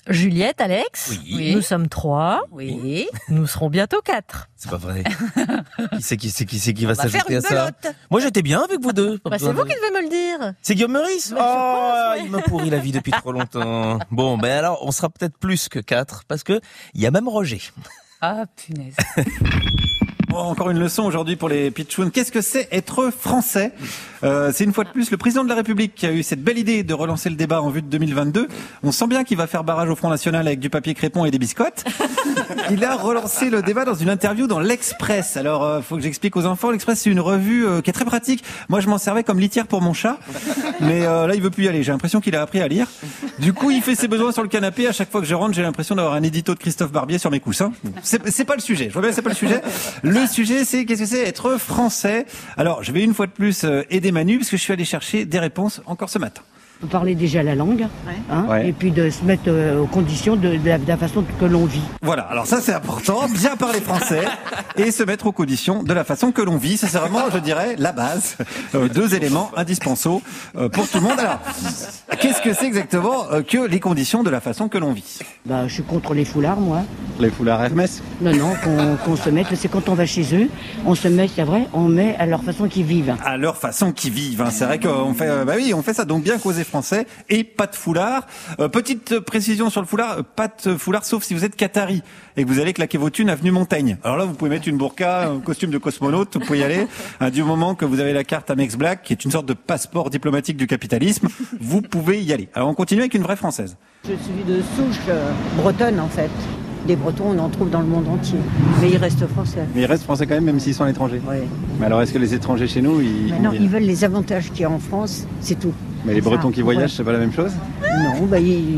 Juliette, Alex, Oui. Nous sommes 3. Oui. Nous serons bientôt 4. C'est pas vrai. Qui c'est qui va On va faire s'ajouter une à ça? belote. Moi, j'étais bien avec vous deux. Bah, c'est vous qui devez me le dire. C'est Guillaume Meurice. Mais je pense, ouais. Il m'a pourri la vie depuis trop longtemps. Bon, ben alors, on sera peut-être plus que 4 parce que il y a même Roger. Ah, punaise. Bon, encore une leçon aujourd'hui pour les pitchouns. Qu'est-ce que c'est être français? C'est une fois de plus le président de la République qui a eu cette belle idée de relancer le débat en vue de 2022. On sent bien qu'il va faire barrage au Front National avec du papier crépon et des biscottes. Il a relancé le débat dans une interview dans l'Express. Alors, faut que j'explique aux enfants. L'Express, c'est une revue qui est très pratique. Moi, je m'en servais comme litière pour mon chat. Mais là, il veut plus y aller. J'ai l'impression qu'il a appris à lire. Du coup, il fait ses besoins sur le canapé. À chaque fois que je rentre, j'ai l'impression d'avoir un édito de Christophe Barbier sur mes coussins. C'est pas le sujet. Je vois bien, c'est pas le sujet. Le sujet, c'est qu'est-ce que c'est être français. Alors, je vais une fois de plus aider Manu, parce que je suis allé chercher des réponses encore ce matin. On parlait déjà la langue, Ouais. et puis de se mettre aux conditions de la façon que l'on vit. Voilà, alors ça c'est important, bien parler français et se mettre aux conditions de la façon que l'on vit. Ça c'est vraiment, je dirais, la base. 2 éléments indispensables pour tout le monde. Alors, qu'est-ce que c'est exactement que les conditions de la façon que l'on vit? Bah, je suis contre les foulards, moi. Les foulards Hermès? Non, qu'on se mette, c'est quand on va chez eux, on se met, c'est vrai, on met à leur façon qu'ils vivent. À leur façon qu'ils vivent. Hein. C'est vrai qu'on fait, on fait ça. Donc bien causer français et pas de foulard. Petite précision sur le foulard, pas de foulard sauf si vous êtes qatari et que vous allez claquer vos thunes avenue Montaigne. Alors là, vous pouvez mettre une burqa, un costume de cosmonaute, vous pouvez y aller. Du moment que vous avez la carte Amex Black, qui est une sorte de passeport diplomatique du capitalisme, vous pouvez y aller. Alors on continue avec une vraie française. Je suis de souche bretonne en fait. Des Bretons, on en trouve dans le monde entier. Mais ils restent français. Mais ils restent français quand même s'ils sont à l'étranger. Ouais. Mais alors est-ce que les étrangers chez nous, Mais non, ils veulent les avantages qu'il y a en France, c'est tout. Mais les Bretons qui voyagent, ouais. c'est pas la même chose? Non,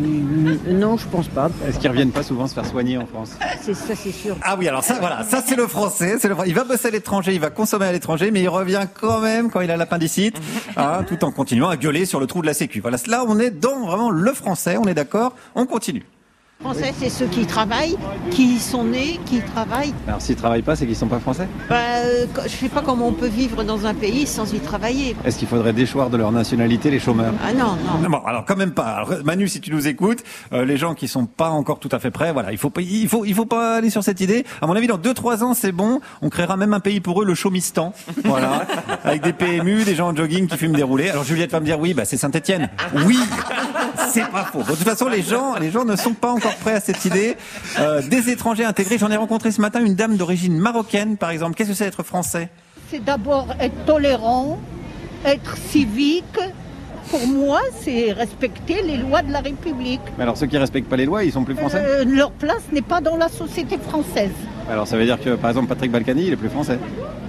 non, je pense pas. Est-ce qu'ils reviennent pas souvent se faire soigner en France? C'est ça, c'est sûr. Ah oui, alors ça, voilà, ça c'est le français. Il va bosser à l'étranger, il va consommer à l'étranger, mais il revient quand même quand il a l'appendicite, tout en continuant à gueuler sur le trou de la sécu. Voilà, là on est dans vraiment le français, on est d'accord, on continue. Français, c'est ceux qui travaillent, qui sont nés, qui travaillent. Alors s'ils travaillent pas, c'est qu'ils sont pas français? Je sais pas comment on peut vivre dans un pays sans y travailler. Est-ce qu'il faudrait déchoir de leur nationalité les chômeurs? Ah non. Bon, alors quand même pas. Alors, Manu, si tu nous écoutes, les gens qui sont pas encore tout à fait prêts, voilà, il faut pas aller sur cette idée. À mon avis, dans 2-3 ans, c'est bon. On créera même un pays pour eux, le Chaumistan. Voilà. Avec des PMU, des gens en jogging qui fument des roulés. Alors Juliette va me dire, oui, bah, c'est Saint-Étienne. Oui. C'est pas faux. De toute façon, les gens ne sont pas encore prêts à cette idée. Des étrangers intégrés. J'en ai rencontré ce matin une dame d'origine marocaine, par exemple. Qu'est-ce que c'est être français? C'est d'abord être tolérant, être civique. Pour moi, c'est respecter les lois de la République. Mais alors ceux qui respectent pas les lois, ils sont plus français? Leur place n'est pas dans la société française. Alors ça veut dire que, par exemple, Patrick Balkany, il est plus français?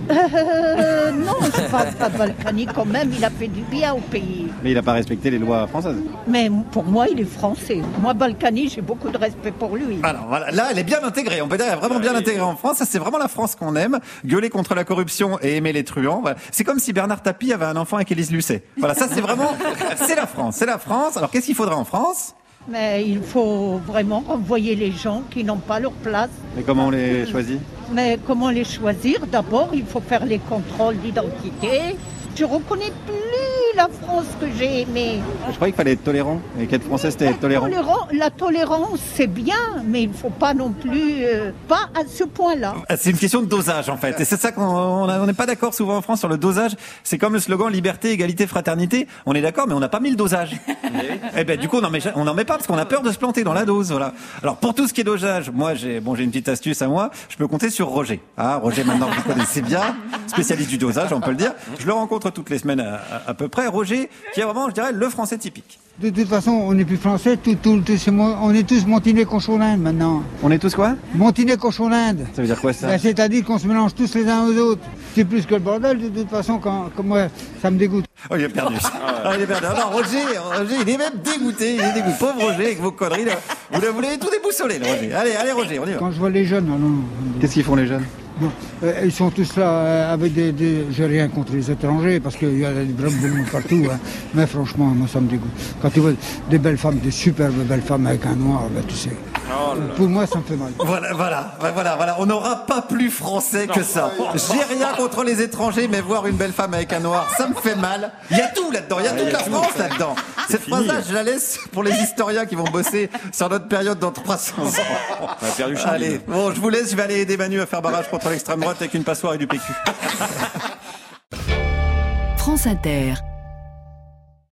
Non, c'est pas Balkany quand même, il a fait du bien au pays. Mais il n'a pas respecté les lois françaises. Mais pour moi, il est français. Moi, Balkany, j'ai beaucoup de respect pour lui. Alors voilà, là, elle est bien intégrée. On peut dire qu'elle est vraiment bien intégrée en France. Ça, c'est vraiment la France qu'on aime. Gueuler contre la corruption et aimer les truands. Voilà. C'est comme si Bernard Tapie avait un enfant avec Élise Lucet. Voilà, ça, c'est vraiment, c'est la France. C'est la France. Alors, qu'est-ce qu'il faudrait en France? Mais il faut vraiment renvoyer les gens qui n'ont pas leur place. Et comment on les choisit? Mais comment les choisir? D'abord, il faut faire les contrôles d'identité. Je reconnais plus la France que j'ai aimée. Je croyais qu'il fallait être tolérant. Et qu'être français, c'était être tolérant. La tolérance, c'est bien, mais il ne faut pas non plus, pas à ce point-là. C'est une question de dosage, en fait. Et c'est ça qu'on n'est pas d'accord souvent en France sur le dosage. C'est comme le slogan liberté, égalité, fraternité. On est d'accord, mais on n'a pas mis le dosage. Et ben, du coup, on n'en met pas parce qu'on a peur de se planter dans la dose, voilà. Alors, pour tout ce qui est dosage, moi, j'ai une petite astuce à moi. Je peux compter sur Roger. Roger, maintenant, vous connaissez bien. Spécialiste du dosage, on peut le dire. Je le rencontre toutes les semaines à peu près. Roger, qui est vraiment, je dirais, le français typique. De toute façon, on n'est plus français, on est tous montinés cochon d'Inde maintenant. On est tous quoi? Montinés cochon d'Inde. Ça veut dire quoi ça? C'est-à-dire qu'on se mélange tous les uns aux autres. C'est plus que le bordel, de toute façon, comme moi, ça me dégoûte. Oh, il est perdu. Il est perdu. Non, Roger, il est même dégoûté. Il est dégoûté. Pauvre Roger, avec vos conneries, là. Vous l'avez tout déboussolé, là, Roger. Allez, Roger, on y va. Quand je vois les jeunes, non. Qu'est-ce qu'ils font, les jeunes? Bon, ils sont tous là avec j'ai rien contre les étrangers parce qu'il y a des brames partout, hein. Mais franchement, moi ça me dégoûte. Quand tu vois des belles femmes, des superbes belles femmes avec un noir, tu sais. Pour moi, ça me fait mal. Voilà. On n'aura pas plus français que ça. J'ai rien contre les étrangers, mais voir une belle femme avec un noir, ça me fait mal. Il y a tout là-dedans, il y a toute la France là-dedans. Cette phrase-là, je la laisse pour les historiens qui vont bosser sur notre période dans 300 ans. Allez, bon, je vous laisse, je vais aller aider Manu à faire barrage contre l'extrême droite avec une passoire et du PQ. France Inter.